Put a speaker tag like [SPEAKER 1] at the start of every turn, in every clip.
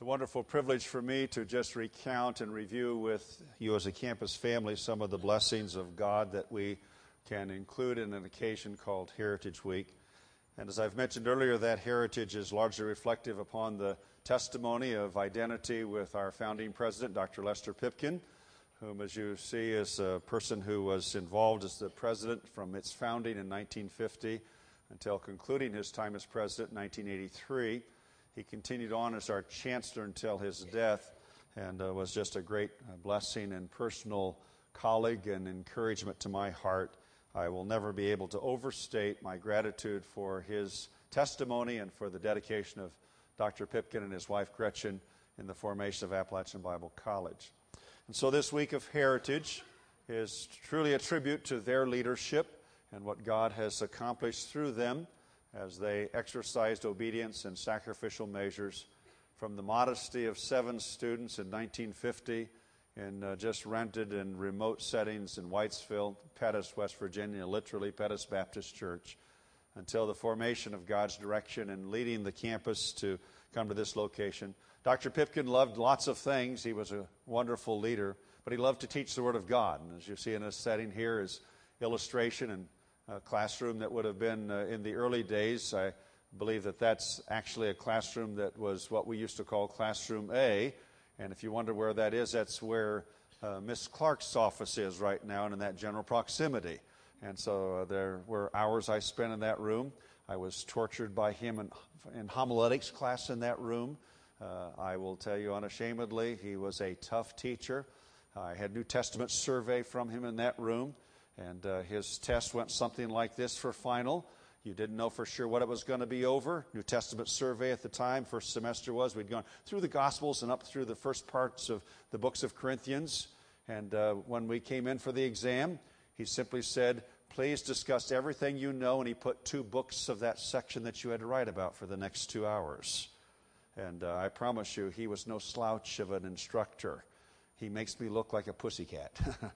[SPEAKER 1] It's a wonderful privilege for me to just recount and review with you as a campus family some of the blessings of God that we can include in an occasion called Heritage Week. And as I've mentioned earlier, that heritage is largely reflective upon the testimony of identity with our founding president, Dr. Lester Pipkin, whom, as you see, is a person who was involved as the president from its founding in 1950 until concluding his time as president in 1983. He continued on as our chancellor until his death and was just a great blessing and personal colleague and encouragement to my heart. I will never be able to overstate my gratitude for his testimony and for the dedication of Dr. Pipkin and his wife Gretchen in the formation of Appalachian Bible College. And so this week of Heritage is truly a tribute to their leadership and what God has accomplished through them as they exercised obedience and sacrificial measures from the modesty of 7 students in 1950 in just rented and remote settings in Whitesville, Pettus, West Virginia, literally Pettus Baptist Church, until the formation of God's direction and leading the campus to come to this location. Dr. Pipkin loved lots of things. He was a wonderful leader, but he loved to teach the Word of God. And as you see in this setting here is illustration and classroom that would have been in the early days. I believe that that's actually a classroom that was what we used to call Classroom A. And if you wonder where that is, that's where Miss Clark's office is right now and in that general proximity. And so there were hours I spent in that room. I was tortured by him in homiletics class in that room. I will tell you unashamedly, he was a tough teacher. I had New Testament survey from him in that room. And his test went something like this for final. You didn't know for sure what it was going to be over. New Testament survey at the time, first semester was, we'd gone through the Gospels and up through the first parts of the books of Corinthians. And when we came in for the exam, he simply said, please discuss everything you know. And he put 2 books of that section that you had to write about for the next 2 hours. And I promise you, he was no slouch of an instructor. He makes me look like a pussycat.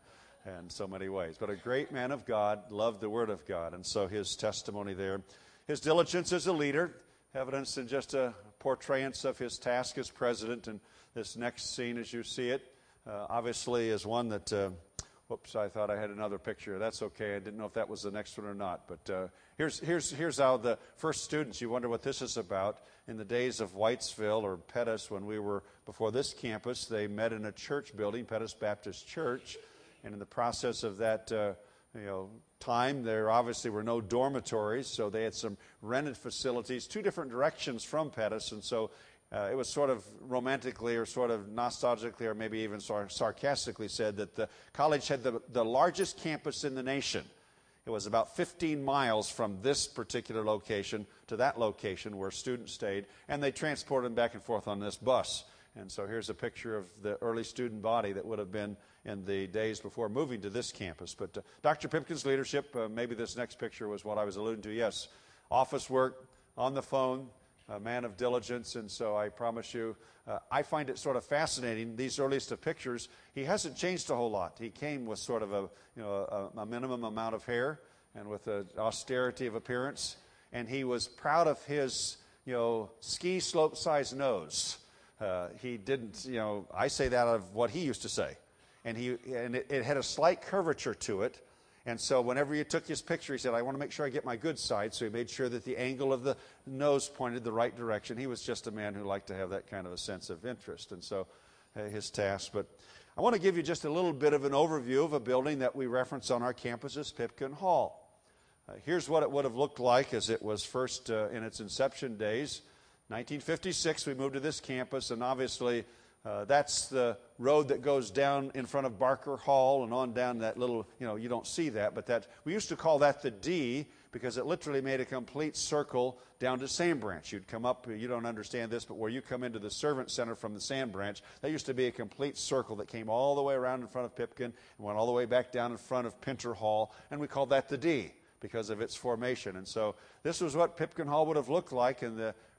[SPEAKER 1] In so many ways. But a great man of God, loved the Word of God. And so his testimony there. His diligence as a leader, evidenced in just a portrayance of his task as president. And this next scene, as you see it, obviously is one that, whoops, I thought I had another picture. That's okay. I didn't know if that was the next one or not. But here's how the first students, you wonder what this is about. In the days of Whitesville or Pettus, when we were before this campus, they met in a church building, Pettus Baptist Church. And in the process of that, time, there obviously were no dormitories, so they had some rented facilities, 2 different directions from Pettus, and so it was sort of romantically or sort of nostalgically or maybe even sarcastically said that the college had the largest campus in the nation. It was about 15 miles from this particular location to that location where students stayed, and they transported them back and forth on this bus. And so here's a picture of the early student body that would have been in the days before moving to this campus. But Dr. Pipkin's leadership, maybe this next picture was what I was alluding to. Yes, office work, on the phone, a man of diligence. And so I promise you, I find it sort of fascinating. These earliest of pictures, he hasn't changed a whole lot. He came with sort of a minimum amount of hair and with an austerity of appearance. And he was proud of his, ski slope sized nose. He didn't, I say that out of what he used to say. And it had a slight curvature to it. And so whenever he took his picture, he said, I want to make sure I get my good side. So he made sure that the angle of the nose pointed the right direction. He was just a man who liked to have that kind of a sense of interest. And so his task. But I want to give you just a little bit of an overview of a building that we reference on our campus as Pipkin Hall. Here's what it would have looked like as it was first in its inception days. 1956, we moved to this campus, and obviously that's the road that goes down in front of Barker Hall and on down that little, you don't see that, but we used to call that the D because it literally made a complete circle down to Sand Branch. You'd come up, you don't understand this, but where you come into the Servant Center from the Sand Branch, that used to be a complete circle that came all the way around in front of Pipkin and went all the way back down in front of Pinter Hall, and we called that the D because of its formation. And so this was what Pipkin Hall would have looked like in the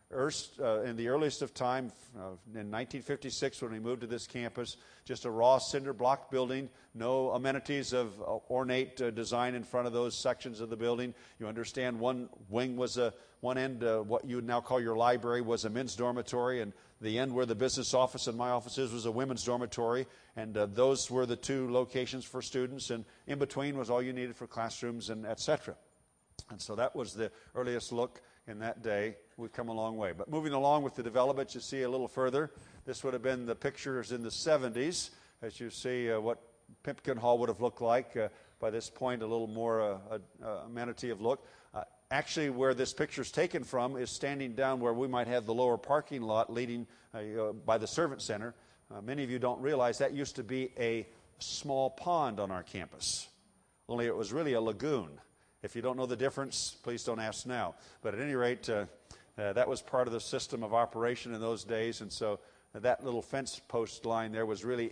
[SPEAKER 1] in the earliest of time, in 1956 when we moved to this campus, just a raw cinder block building, no amenities of ornate design in front of those sections of the building. You understand one wing was one end, what you would now call your library, was a men's dormitory, and the end where the business office and my office is was a women's dormitory, and those were the two locations for students, and in between was all you needed for classrooms and etc. And so that was the earliest look in that day. We've come a long way. But moving along with the development, you see a little further, this would have been the pictures in the 70s, as you see what Pipkin Hall would have looked like. By this point, a little more amenity of look. Actually, where this picture is taken from is standing down where we might have the lower parking lot leading by the Servant Center. Many of you don't realize that used to be a small pond on our campus, only it was really a lagoon. If you don't know the difference, please don't ask now. But at any rate, that was part of the system of operation in those days, and so that little fence post line there was really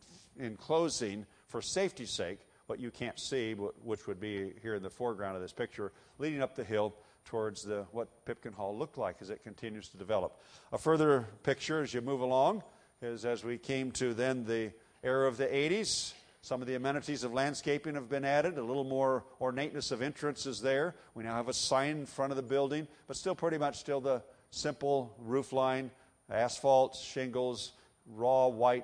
[SPEAKER 1] enclosing, for safety's sake, what you can't see, which would be here in the foreground of this picture, leading up the hill towards what Pipkin Hall looked like as it continues to develop. A further picture as you move along is as we came to then the era of the 80s. Some of the amenities of landscaping have been added. A little more ornateness of entrances there. We now have a sign in front of the building, but still pretty much still the simple roof line, asphalt, shingles, raw white,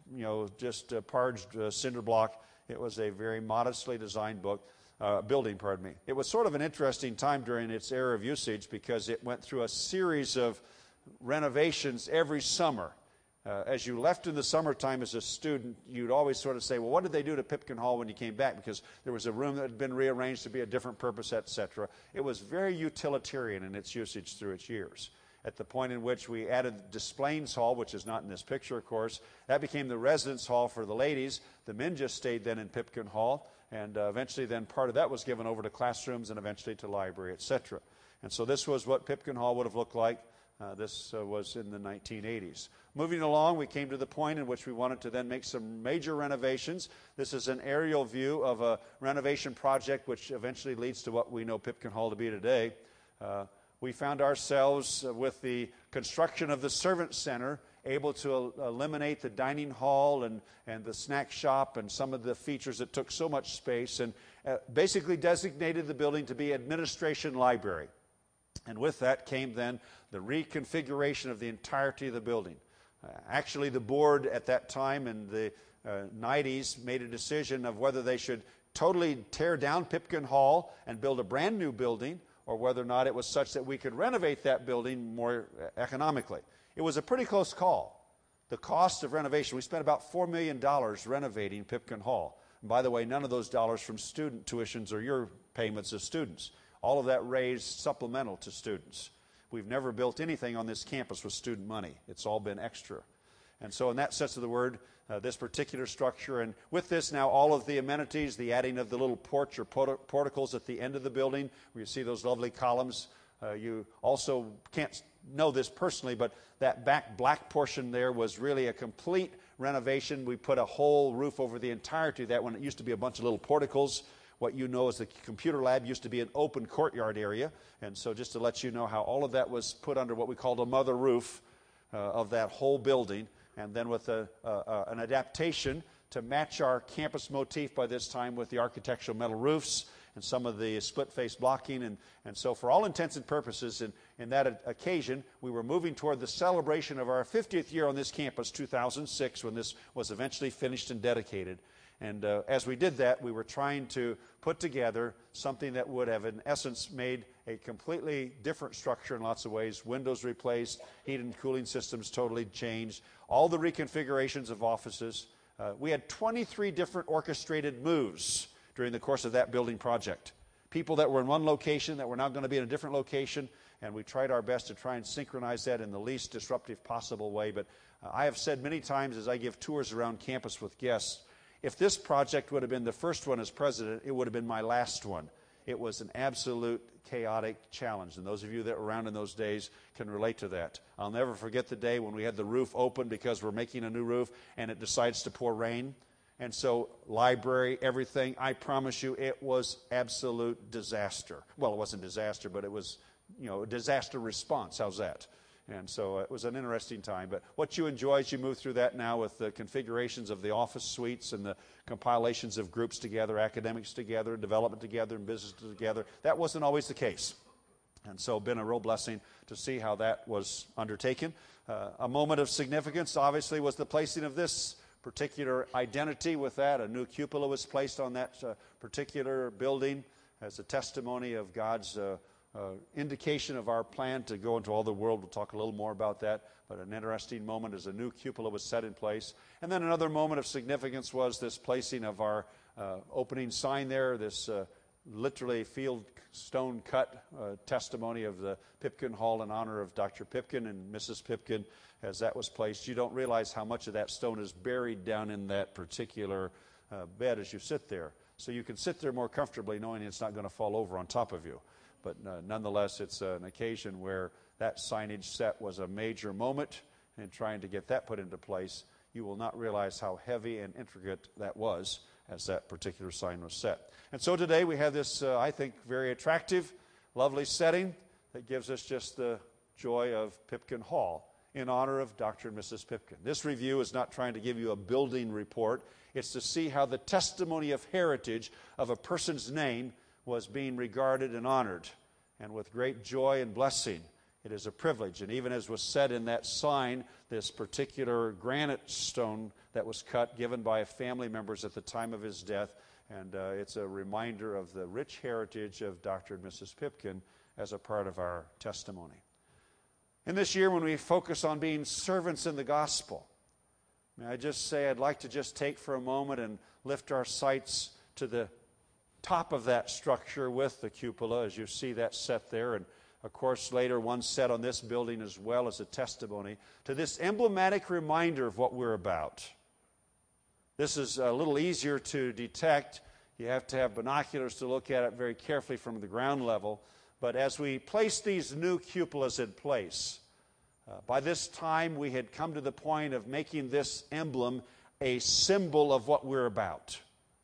[SPEAKER 1] just parged cinder block. It was a very modestly designed building. It was sort of an interesting time during its era of usage because it went through a series of renovations every summer. As you left in the summertime as a student, you'd always sort of say, well, what did they do to Pipkin Hall when you came back? Because there was a room that had been rearranged to be a different purpose, etc. It was very utilitarian in its usage through its years. At the point in which we added Desplaines Hall, which is not in this picture, of course, that became the residence hall for the ladies. The men just stayed then in Pipkin Hall, and eventually then part of that was given over to classrooms and eventually to library, etc. And so this was what Pipkin Hall would have looked like. This was in the 1980s. Moving along, we came to the point in which we wanted to then make some major renovations. This is an aerial view of a renovation project which eventually leads to what we know Pipkin Hall to be today. We found ourselves with the construction of the Servant Center able to eliminate the dining hall and the snack shop and some of the features that took so much space, and basically designated the building to be administration library. And with that came then the reconfiguration of the entirety of the building. Actually, the board at that time in the 90s made a decision of whether they should totally tear down Pipkin Hall and build a brand new building, or whether or not it was such that we could renovate that building more economically. It was a pretty close call. The cost of renovation, we spent about $4 million renovating Pipkin Hall. And by the way, none of those dollars from student tuitions or your payments as students. All of that raised supplemental to students. We've never built anything on this campus with student money. It's all been extra. And so in that sense of the word, this particular structure, and with this now all of the amenities, the adding of the little porch or porticles at the end of the building, where you see those lovely columns. You also can't know this personally, but that back black portion there was really a complete renovation. We put a whole roof over the entirety of that when it used to be a bunch of little porticles. What you know as the computer lab used to be an open courtyard area. And so just to let you know how all of that was put under what we called a mother roof of that whole building. And then with an adaptation to match our campus motif by this time with the architectural metal roofs and some of the split-face blocking. And so for all intents and purposes, in that occasion, we were moving toward the celebration of our 50th year on this campus, 2006, when this was eventually finished and dedicated. And as we did that, we were trying to put together something that would have, in essence, made a completely different structure in lots of ways. Windows replaced, heat and cooling systems totally changed, all the reconfigurations of offices. We had 23 different orchestrated moves during the course of that building project. People that were in one location that were now going to be in a different location, and we tried our best to try and synchronize that in the least disruptive possible way. But I have said many times as I give tours around campus with guests, if this project would have been the first one as president, it would have been my last one. It was an absolute chaotic challenge, and those of you that were around in those days can relate to that. I'll never forget the day when we had the roof open because we're making a new roof, and it decides to pour rain. And so library, everything, I promise you, it was absolute disaster. Well, it wasn't disaster, but it was disaster response. How's that? And so it was an interesting time. But what you enjoy as you move through that now with the configurations of the office suites and the compilations of groups together, academics together, development together, and business together, that wasn't always the case. And so been a real blessing to see how that was undertaken. A moment of significance, obviously, was the placing of this particular identity with that. A new cupola was placed on that particular building as a testimony of God's indication of our plan to go into all the world. We'll talk a little more about that, but an interesting moment as a new cupola was set in place. And then another moment of significance was this placing of our opening sign there, this literally field stone cut testimony of the Pipkin Hall in honor of Dr. Pipkin and Mrs. Pipkin as that was placed. You don't realize how much of that stone is buried down in that particular bed as you sit there. So you can sit there more comfortably knowing it's not going to fall over on top of you. But nonetheless, it's an occasion where that signage set was a major moment, and trying to get that put into place, you will not realize how heavy and intricate that was as that particular sign was set. And so today we have this, I think, very attractive, lovely setting that gives us just the joy of Pipkin Hall in honor of Dr. and Mrs. Pipkin. This review is not trying to give you a building report. It's to see how the testimony of heritage of a person's name was being regarded and honored. And with great joy and blessing, it is a privilege. And even as was said in that sign, this particular granite stone that was cut, given by family members at the time of his death, and it's a reminder of the rich heritage of Dr. and Mrs. Pipkin as a part of our testimony. In this year, when we focus on being servants in the gospel, may I just say I'd like to just take for a moment and lift our sights to the top of that structure with the cupola, as you see that set there, and of course later one set on this building as well as a testimony to this emblematic reminder of what we're about. This is a little easier to detect. You have to have binoculars to look at it very carefully from the ground level. But as we place these new cupolas in place, by this time we had come to the point of making this emblem a symbol of what we're about.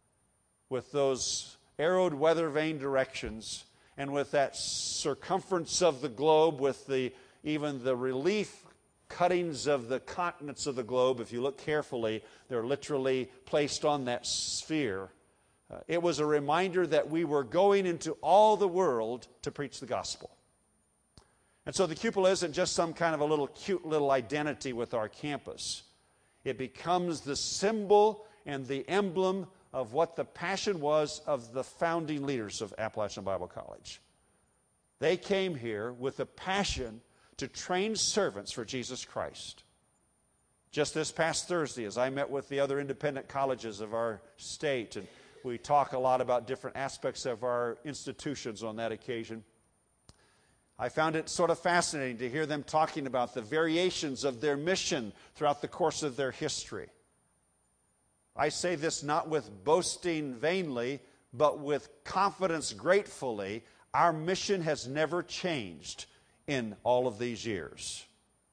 [SPEAKER 1] With those arrowed weather vane directions, and with that circumference of the globe, with even the relief cuttings of the continents of the globe, if you look carefully, they're literally placed on that sphere. It was a reminder that we were going into all the world to preach the gospel. And so the cupola isn't just some kind of a little cute little identity with our campus. It becomes the symbol and the emblem of what the passion was of the founding leaders of Appalachian Bible College. They came here with a passion to train servants for Jesus Christ. Just this past Thursday, as I met with the other independent colleges of our state, and we talk a lot about different aspects of our institutions on that occasion, I found it sort of fascinating to hear them talking about the variations of their mission throughout the course of their history. I say this not with boasting vainly, but with confidence gratefully. Our mission has never changed in all of these years.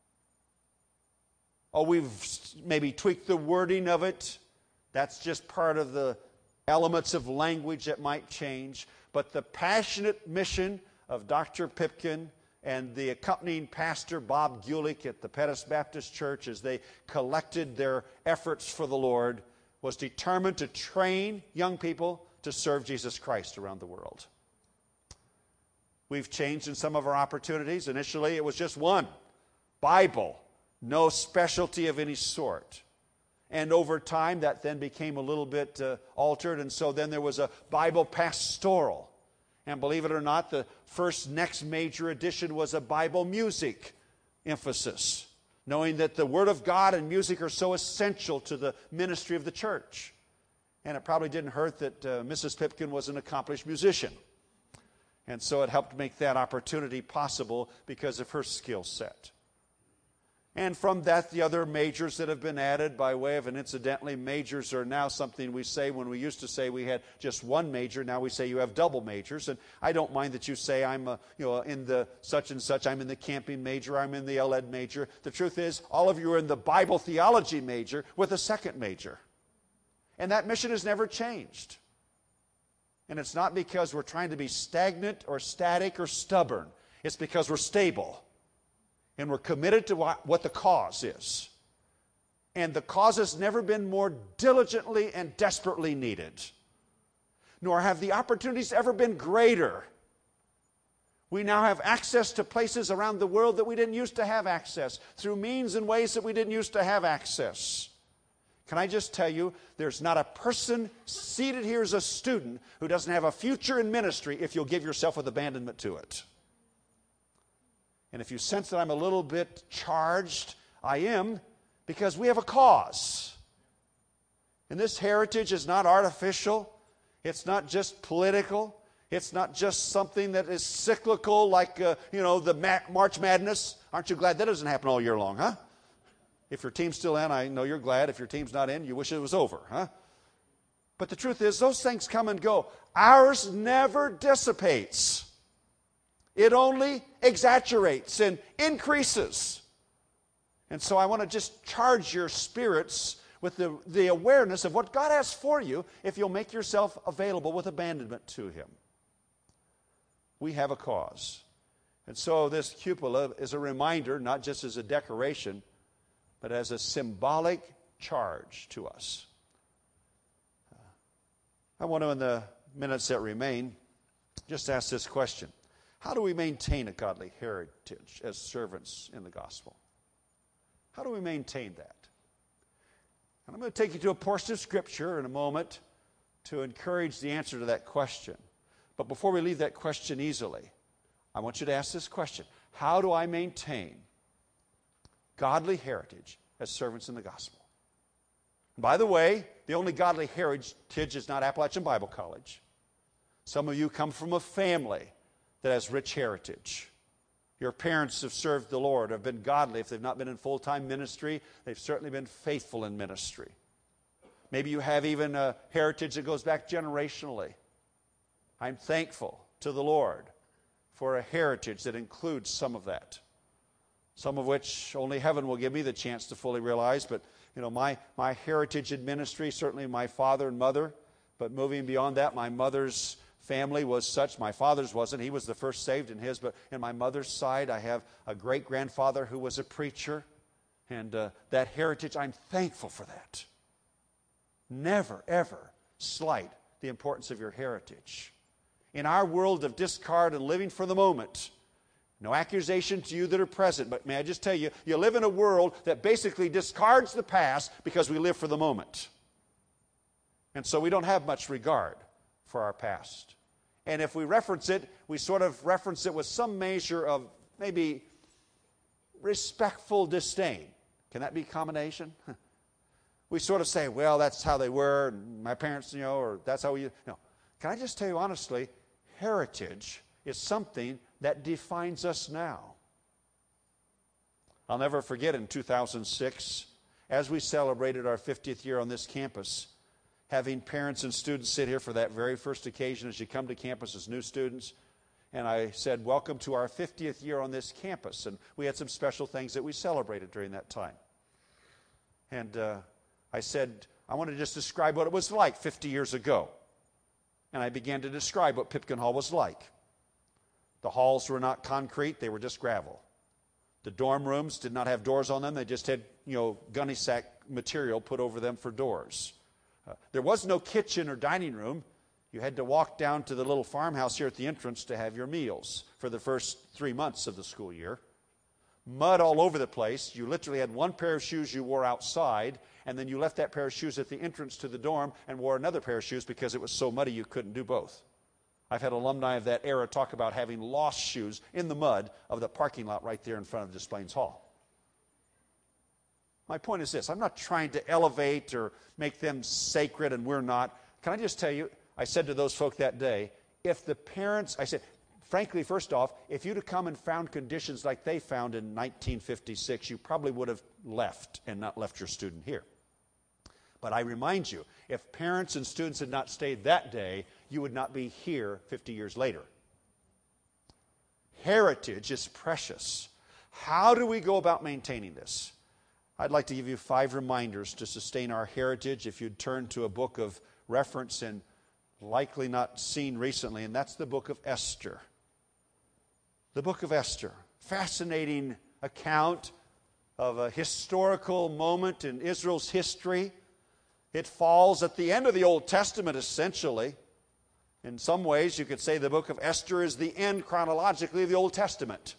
[SPEAKER 1] Oh, we've maybe tweaked the wording of it. That's just part of the elements of language that might change. But the passionate mission of Dr. Pipkin and the accompanying pastor, Bob Gulick, at the Pettis Baptist Church, as they collected their efforts for the Lord, was determined to train young people to serve Jesus Christ around the world. We've changed in some of our opportunities. Initially, it was just one, Bible, no specialty of any sort. And over time, that then became a little bit altered, and so then there was a Bible pastoral. And believe it or not, the next major addition was a Bible music emphasis, knowing that the Word of God and music are so essential to the ministry of the church. And it probably didn't hurt that Mrs. Pipkin was an accomplished musician. And so it helped make that opportunity possible because of her skill set. And from that, the other majors that have been added by way of, and incidentally, majors are now something we say when we used to say we had just one major. Now we say you have double majors. And I don't mind that you say I'm in the such and such, I'm in the camping major, I'm in the LED major. The truth is, all of you are in the Bible theology major with a second major. And that mission has never changed. And it's not because we're trying to be stagnant or static or stubborn. It's because we're stable and we're committed to what the cause is. And the cause has never been more diligently and desperately needed, nor have the opportunities ever been greater. We now have access to places around the world that we didn't used to have access, through means and ways that we didn't used to have access. Can I just tell you, there's not a person seated here as a student who doesn't have a future in ministry if you'll give yourself with abandonment to it. And if you sense that I'm a little bit charged, I am, because we have a cause. And this heritage is not artificial. It's not just political. It's not just something that is cyclical like, the March Madness. Aren't you glad that doesn't happen all year long, huh? If your team's still in, I know you're glad. If your team's not in, you wish it was over, huh? But the truth is, those things come and go. Ours never dissipates. It only exaggerates and increases. And so I want to just charge your spirits with the awareness of what God has for you if you'll make yourself available with abandonment to Him. We have a cause. And so this cupola is a reminder, not just as a decoration, but as a symbolic charge to us. I want to, in the minutes that remain, just ask this question. How do we maintain a godly heritage as servants in the gospel? How do we maintain that? And I'm going to take you to a portion of Scripture in a moment to encourage the answer to that question. But before we leave that question easily, I want you to ask this question. How do I maintain godly heritage as servants in the gospel? And by the way, the only godly heritage is not Appalachian Bible College. Some of you come from a family that has rich heritage. Your parents have served the Lord, have been godly. If they've not been in full-time ministry, they've certainly been faithful in ministry. Maybe you have even a heritage that goes back generationally. I'm thankful to the Lord for a heritage that includes some of that. Some of which only heaven will give me the chance to fully realize. But, my heritage in ministry, certainly my father and mother. But moving beyond that, my mother's family was such. My father's wasn't. He was the first saved in his. But in my mother's side, I have a great-grandfather who was a preacher. And that heritage, I'm thankful for that. Never, ever slight the importance of your heritage. In our world of discard and living for the moment, no accusation to you that are present, but may I just tell you, you live in a world that basically discards the past because we live for the moment. And so we don't have much regard for our past. And if we reference it, we sort of reference it with some measure of maybe respectful disdain. Can that be a combination? We sort of say, well, that's how they were, and my parents, or that's how we... No. Can I just tell you honestly, heritage is something that defines us now. I'll never forget in 2006, as we celebrated our 50th year on this campus, having parents and students sit here for that very first occasion as you come to campus as new students. And I said, welcome to our 50th year on this campus. And we had some special things that we celebrated during that time. And I said, I want to just describe what it was like 50 years ago. And I began to describe what Pipkin Hall was like. The halls were not concrete, they were just gravel. The dorm rooms did not have doors on them, they just had, gunny sack material put over them for doors. There was no kitchen or dining room. You had to walk down to the little farmhouse here at the entrance to have your meals for the first 3 months of the school year. Mud all over the place. You literally had one pair of shoes you wore outside, and then you left that pair of shoes at the entrance to the dorm and wore another pair of shoes because it was so muddy you couldn't do both. I've had alumni of that era talk about having lost shoes in the mud of the parking lot right there in front of Des Plaines Hall. My point is this. I'm not trying to elevate or make them sacred, and we're not. Can I just tell you, I said to those folk that day, if the parents, I said, frankly, first off, if you'd have come and found conditions like they found in 1956, you probably would have left and not left your student here. But I remind you, if parents and students had not stayed that day, you would not be here 50 years later. Heritage is precious. How do we go about maintaining this? I'd like to give you 5 reminders to sustain our heritage if you'd turn to a book of reference and likely not seen recently, and that's the book of Esther. the book of Esther. Fascinating account of a historical moment in Israel's history. It falls at the end of the Old Testament, essentially. In some ways, you could say the book of Esther is the end chronologically of the Old Testament.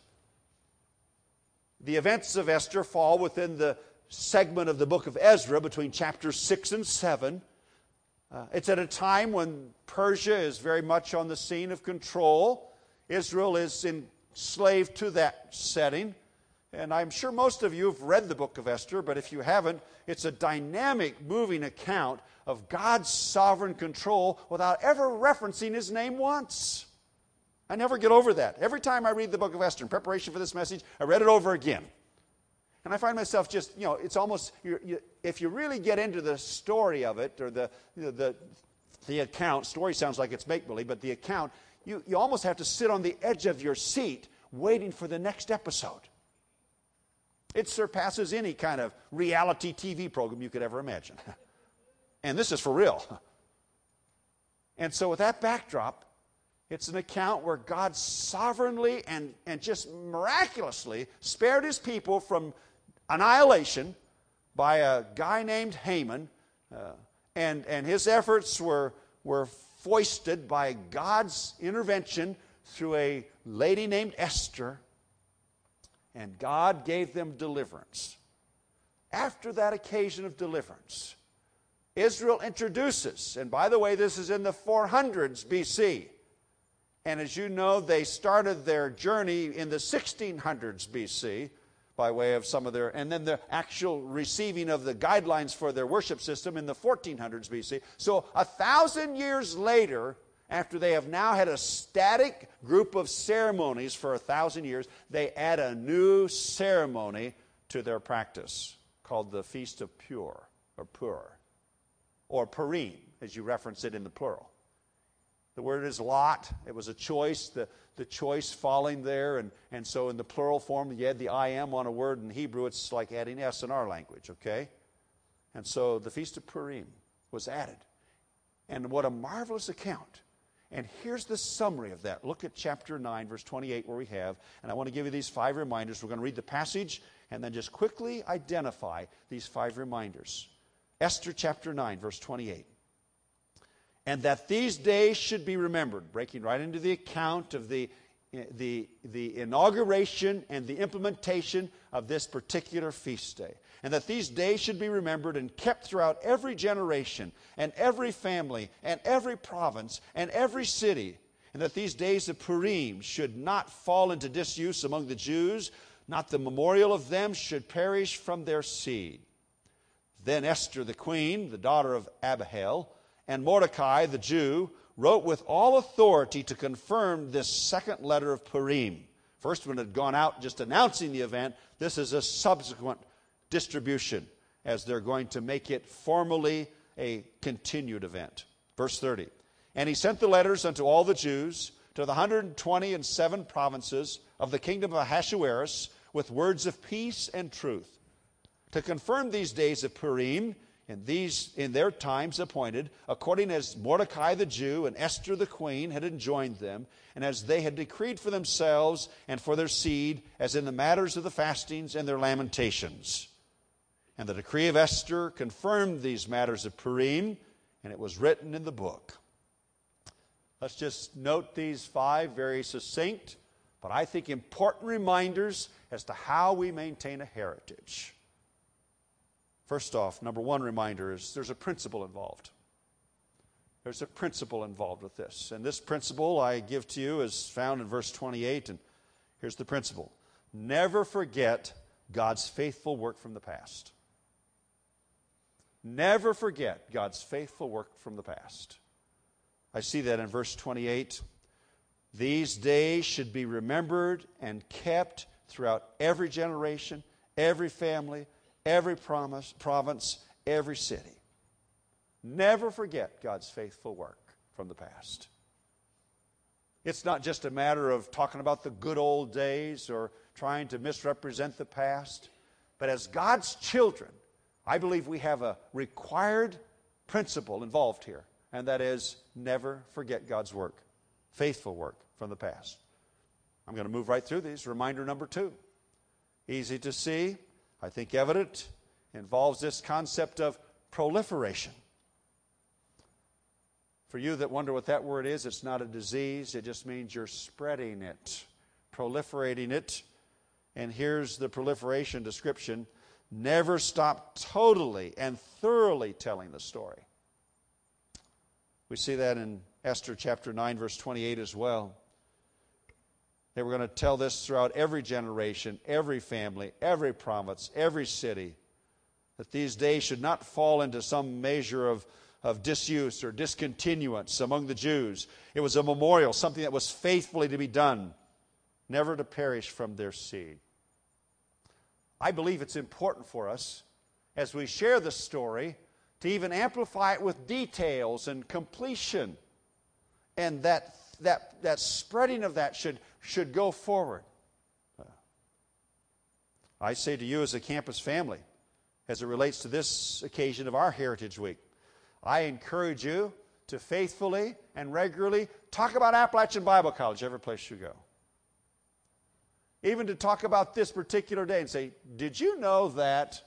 [SPEAKER 1] The events of Esther fall within the segment of the book of Ezra between chapters 6 and 7. It's at a time when Persia is very much on the scene of control. Israel is enslaved to that setting. And I'm sure most of you have read the book of Esther, but if you haven't, it's a dynamic, moving account of God's sovereign control without ever referencing His name once. I never get over that. Every time I read the book of Esther in preparation for this message, I read it over again. And I find myself just, it's almost, if you really get into the story of it, or the account, story sounds like it's make-believe, but the account, you almost have to sit on the edge of your seat waiting for the next episode. It surpasses any kind of reality TV program you could ever imagine. And this is for real. And so with that backdrop, it's an account where God sovereignly and just miraculously spared His people from annihilation by a guy named Haman. And his efforts were foisted by God's intervention through a lady named Esther. And God gave them deliverance. After that occasion of deliverance, Israel introduces, and by the way, this is in the 400s BC. And as you know, they started their journey in the 1600s BC by way of some of their, and then the actual receiving of the guidelines for their worship system in the 1400s BC. So 1,000 years later, after they have now had a static group of ceremonies for 1,000 years, they add a new ceremony to their practice called the Feast of Pur, or Purim, as you reference it in the plural. The word is lot. It was a choice, the choice falling there, and so in the plural form, you add the I am on a word in Hebrew, it's like adding S in our language, okay? And so the Feast of Purim was added. And what a marvelous account. And here's the summary of that. Look at chapter 9, verse 28, where we have, and I want to give you these 5 reminders. We're going to read the passage and then just quickly identify these 5 reminders. Esther chapter 9, verse 28. And that these days should be remembered, breaking right into the account of the inauguration and the implementation of this particular feast day. And that these days should be remembered and kept throughout every generation and every family and every province and every city. And that these days of Purim should not fall into disuse among the Jews, not the memorial of them should perish from their seed. Then Esther the queen, the daughter of Abihail, and Mordecai the Jew, wrote with all authority to confirm this second letter of Purim. First one had gone out just announcing the event. This is a subsequent distribution, as they're going to make it formally a continued event. Verse 30. And he sent the letters unto all the Jews to the 127 provinces of the kingdom of Ahasuerus with words of peace and truth, to confirm these days of Purim in their times appointed, according as Mordecai the Jew and Esther the queen had enjoined them, and as they had decreed for themselves and for their seed, as in the matters of the fastings and their lamentations. And the decree of Esther confirmed these matters of Purim, and it was written in the book. Let's just note these 5 very succinct, but I think important reminders as to how we maintain a heritage. First off, number 1 reminder is there's a principle involved. There's a principle involved with this. And this principle I give to you is found in verse 28, and here's the principle. Never forget God's faithful work from the past. Never forget God's faithful work from the past. I see that in verse 28. These days should be remembered and kept throughout every generation, every family, every province, every city. Never forget God's faithful work from the past. It's not just a matter of talking about the good old days or trying to misrepresent the past, but as God's children, I believe we have a required principle involved here, and that is never forget God's work, faithful work from the past. I'm going to move right through these. Reminder number 2. Easy to see, I think evident, involves this concept of proliferation. For you that wonder what that word is, it's not a disease. It just means you're spreading it, proliferating it. And here's the proliferation description. Never stop totally and thoroughly telling the story. We see that in Esther chapter 9, verse 28 as well. They were going to tell this throughout every generation, every family, every province, every city, that these days should not fall into some measure of disuse or discontinuance among the Jews. It was a memorial, something that was faithfully to be done, never to perish from their seed. I believe it's important for us, as we share the story, to even amplify it with details and completion. And that spreading of that should go forward. I say to you as a campus family, as it relates to this occasion of our Heritage Week, I encourage you to faithfully and regularly talk about Appalachian Bible College every place you go. Even to talk about this particular day and say, did you know that?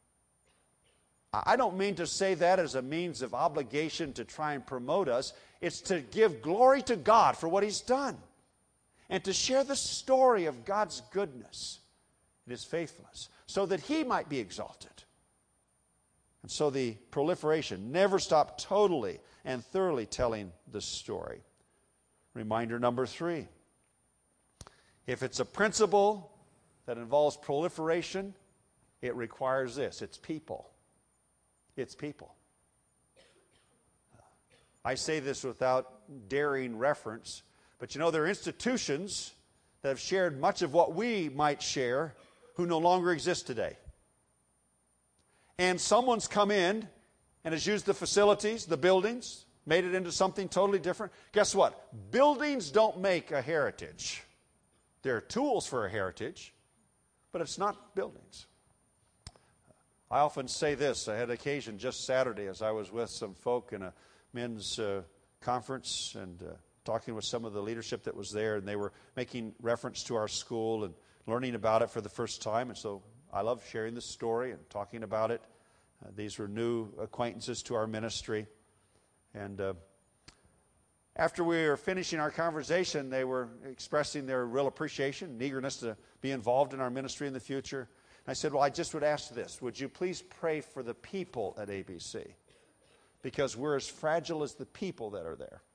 [SPEAKER 1] I don't mean to say that as a means of obligation to try and promote us. It's to give glory to God for what He's done. And to share the story of God's goodness and His faithfulness so that He might be exalted. And so the proliferation, never stop totally and thoroughly telling the story. Reminder number 3. If it's a principle that involves proliferation, it requires this. It's people. It's people. I say this without daring reference, but you know, there are institutions that have shared much of what we might share who no longer exist today. And someone's come in and has used the facilities, the buildings, made it into something totally different. Guess what? Buildings don't make a heritage. They're tools for a heritage, but it's not buildings. I often say this. I had occasion just Saturday as I was with some folk in a men's conference and talking with some of the leadership that was there, and they were making reference to our school and learning about it for the first time. And so I love sharing this story and talking about it. These were new acquaintances to our ministry. And after we were finishing our conversation, they were expressing their real appreciation and eagerness to be involved in our ministry in the future. And I said, well, I just would ask this. Would you please pray for the people at ABC? Because we're as fragile as the people that are there.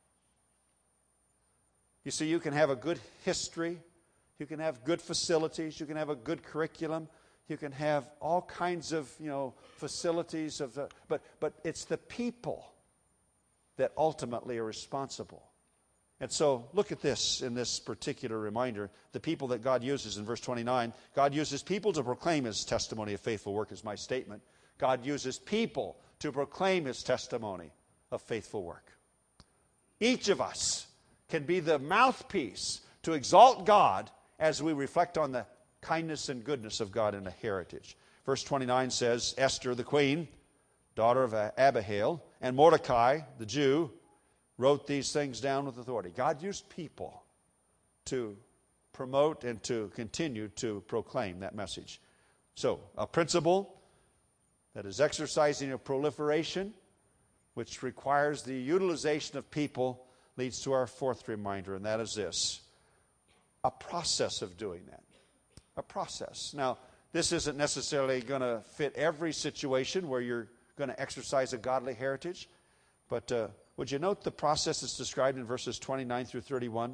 [SPEAKER 1] You see, you can have a good history. You can have good facilities. You can have a good curriculum. You can have all kinds of, facilities. But it's the people that ultimately are responsible. And so look at this in this particular reminder. The people that God uses in verse 29. God uses people to proclaim His testimony of faithful work is my statement. God uses people to proclaim His testimony of faithful work. Each of us can be the mouthpiece to exalt God as we reflect on the kindness and goodness of God in a heritage. Verse 29 says, Esther the queen, daughter of Abihail, and Mordecai, the Jew, wrote these things down with authority. God used people to promote and to continue to proclaim that message. So, a principle that is exercising a proliferation, which requires the utilization of people, leads to our 4th reminder, and that is this. A process of doing that. A process. Now, this isn't necessarily going to fit every situation where you're going to exercise a godly heritage, but would you note the process that's described in verses 29 through 31?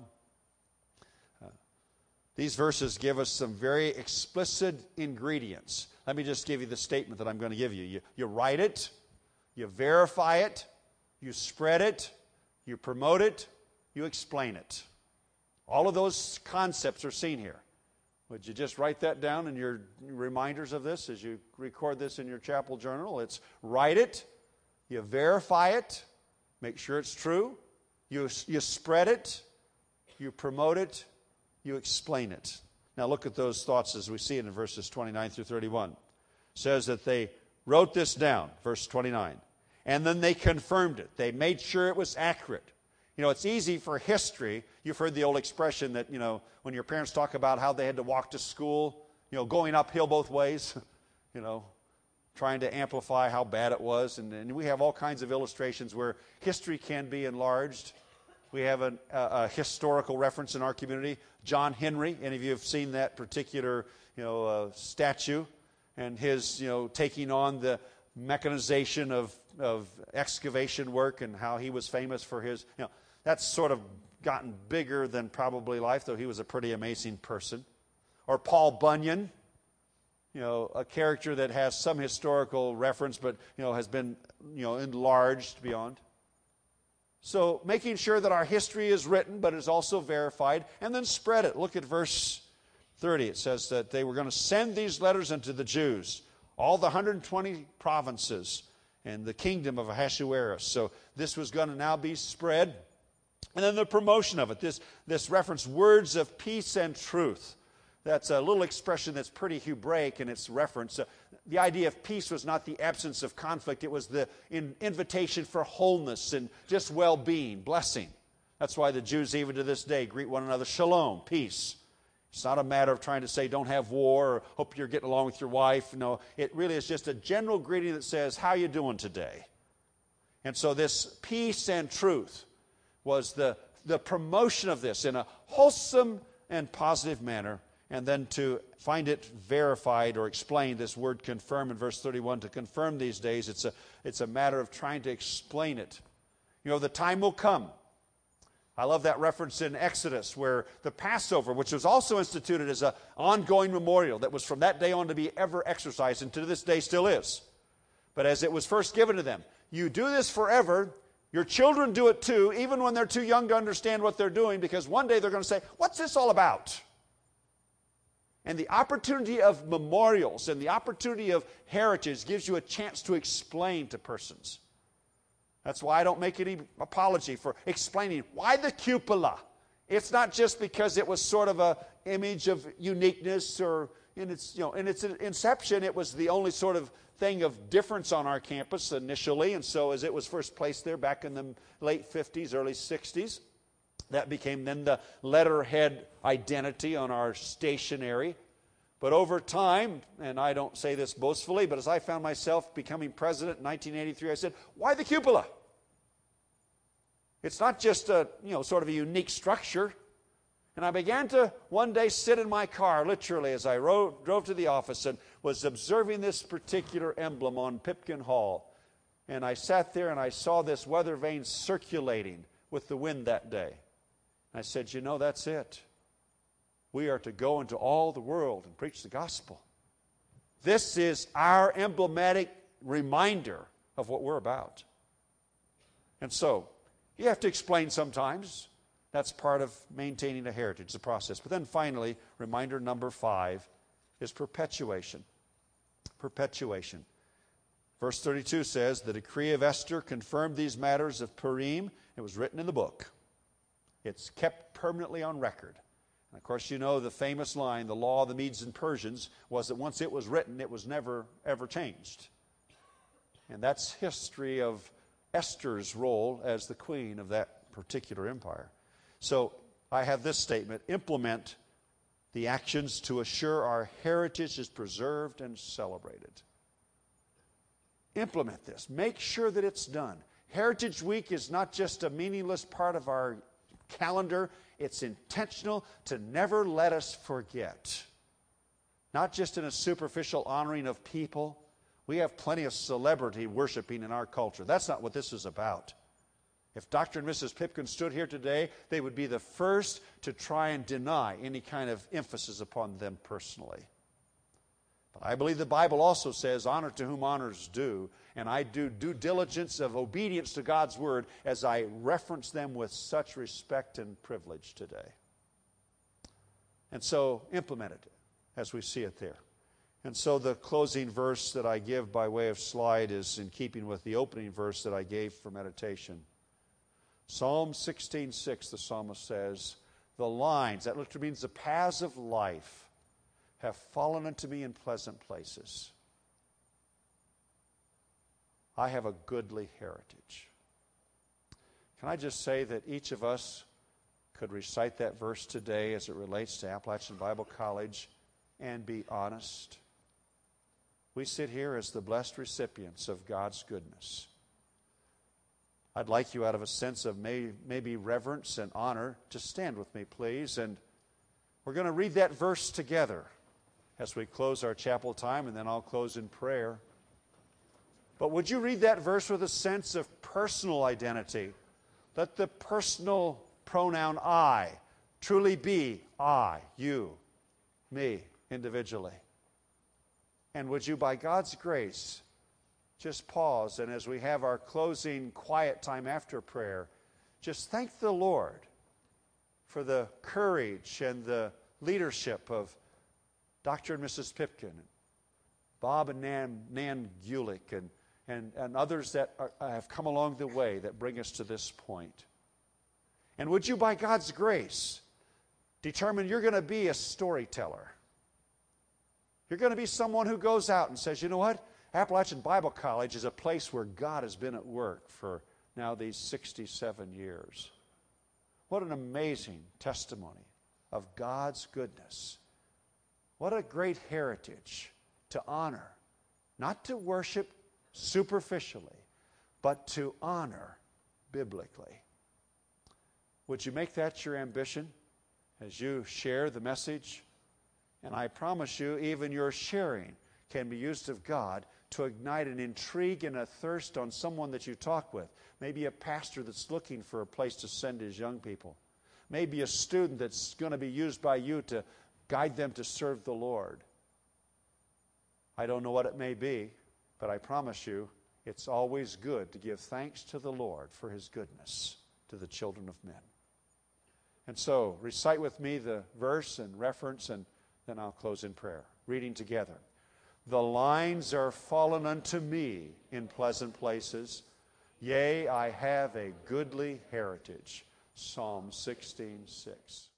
[SPEAKER 1] These verses give us some very explicit ingredients. Let me just give you the statement that I'm going to give you. You write it, you verify it, you spread it, you promote it, you explain it. All of those concepts are seen here. Would you just write that down in your reminders of this as you record this in your chapel journal? It's write it, you verify it, make sure it's true, you spread it, you promote it, you explain it. Now look at those thoughts as we see it in verses 29 through 31. It says that they wrote this down, verse 29, and then they confirmed it. They made sure it was accurate. You know, it's easy for history. You've heard the old expression that, you know, when your parents talk about how they had to walk to school, you know, going uphill both ways, you know, trying to amplify how bad it was. And we have all kinds of illustrations where history can be enlarged. We have a historical reference in our community, John Henry. Any of you have seen that particular, you know, statue and his, you know, taking on the mechanization of excavation work and how he was famous for his, you know, that's sort of gotten bigger than probably life, though he was a pretty amazing person. Or Paul Bunyan, you know, a character that has some historical reference, but, you know, has been, you know, enlarged beyond. So making sure that our history is written, but is also verified, and then spread it. Look at verse 30. It says that they were going to send these letters unto the Jews, all the 120 provinces, and the kingdom of Ahasuerus. So this was going to now be spread. And then the promotion of it, this reference, words of peace and truth. That's a little expression that's pretty Hebraic in its reference. The idea of peace was not the absence of conflict. It was the invitation for wholeness and just well-being, blessing. That's why the Jews even to this day greet one another, shalom, peace. It's not a matter of trying to say don't have war or hope you're getting along with your wife. No, it really is just a general greeting that says, how you doing today? And so this peace and truth was the promotion of this in a wholesome and positive manner. And then to find it verified or explained, this word confirm in verse 31, to confirm these days, it's a matter of trying to explain it. You know, the time will come. I love that reference in Exodus where the Passover, which was also instituted as an ongoing memorial that was from that day on to be ever exercised, and to this day still is. But as it was first given to them, you do this forever. Your children do it too, even when they're too young to understand what they're doing, because one day they're going to say, what's this all about? And the opportunity of memorials and the opportunity of heritage gives you a chance to explain to persons. That's why I don't make any apology for explaining why the cupola. It's not just because it was sort of an image of uniqueness, or in its, you know, in its inception it was the only sort of thing of difference on our campus initially, and so as it was first placed there back in the late 50s, early 60s, that became then the letterhead identity on our stationery. But over time, and I don't say this boastfully, but as I found myself becoming president in 1983, I said, why the cupola? It's not just a, you know, sort of a unique structure. And I began to one day sit in my car, literally, as I drove to the office and was observing this particular emblem on Pipkin Hall. And I sat there and I saw this weather vane circulating with the wind that day. I said, you know, that's it. We are to go into all the world and preach the gospel. This is our emblematic reminder of what we're about. And so, you have to explain sometimes. That's part of maintaining a heritage, the process. But then finally, reminder number 5 is perpetuation. Perpetuation. Verse 32 says, the decree of Esther confirmed these matters of Purim. It was written in the book. It's kept permanently on record. And of course, you know the famous line, the law of the Medes and Persians, was that once it was written, it was never, ever changed. And that's history of Esther's role as the queen of that particular empire. So I have this statement, implement the actions to assure our heritage is preserved and celebrated. Implement this. Make sure that it's done. Heritage Week is not just a meaningless part of our calendar. It's intentional to never let us forget. Not just in a superficial honoring of people. We have plenty of celebrity worshiping in our culture. That's not what this is about. If Dr. and Mrs. Pipkin stood here today, they would be the first to try and deny any kind of emphasis upon them personally. But I believe the Bible also says, honor to whom honor is due, and I do due diligence of obedience to God's word as I reference them with such respect and privilege today. And so, implement it as we see it there. And so the closing verse that I give by way of slide is in keeping with the opening verse that I gave for meditation. Psalm 16:6, the psalmist says, the lines, that literally means the paths of life, have fallen unto me in pleasant places. I have a goodly heritage. Can I just say that each of us could recite that verse today as it relates to Appalachian Bible College and be honest? We sit here as the blessed recipients of God's goodness. I'd like you, out of a sense of maybe reverence and honor, to stand with me, please. And we're going to read that verse together as we close our chapel time, and then I'll close in prayer. But would you read that verse with a sense of personal identity? Let the personal pronoun I truly be I, you, me, individually. And would you, by God's grace, just pause, and as we have our closing quiet time after prayer, just thank the Lord for the courage and the leadership of Dr. and Mrs. Pipkin, Bob and Nan Gulick, and others that have come along the way that bring us to this point. And would you, by God's grace, determine you're going to be a storyteller? You're going to be someone who goes out and says, you know what? Appalachian Bible College is a place where God has been at work for now these 67 years. What an amazing testimony of God's goodness. What a great heritage to honor, not to worship superficially, but to honor biblically. Would you make that your ambition as you share the message? And I promise you, even your sharing can be used of God to ignite an intrigue and a thirst on someone that you talk with. Maybe a pastor that's looking for a place to send his young people. Maybe a student that's going to be used by you to guide them to serve the Lord. I don't know what it may be, but I promise you, it's always good to give thanks to the Lord for His goodness to the children of men. And so, recite with me the verse and reference, and then I'll close in prayer. Reading together. The lines are fallen unto me in pleasant places. Yea, I have a goodly heritage. Psalm 16:6.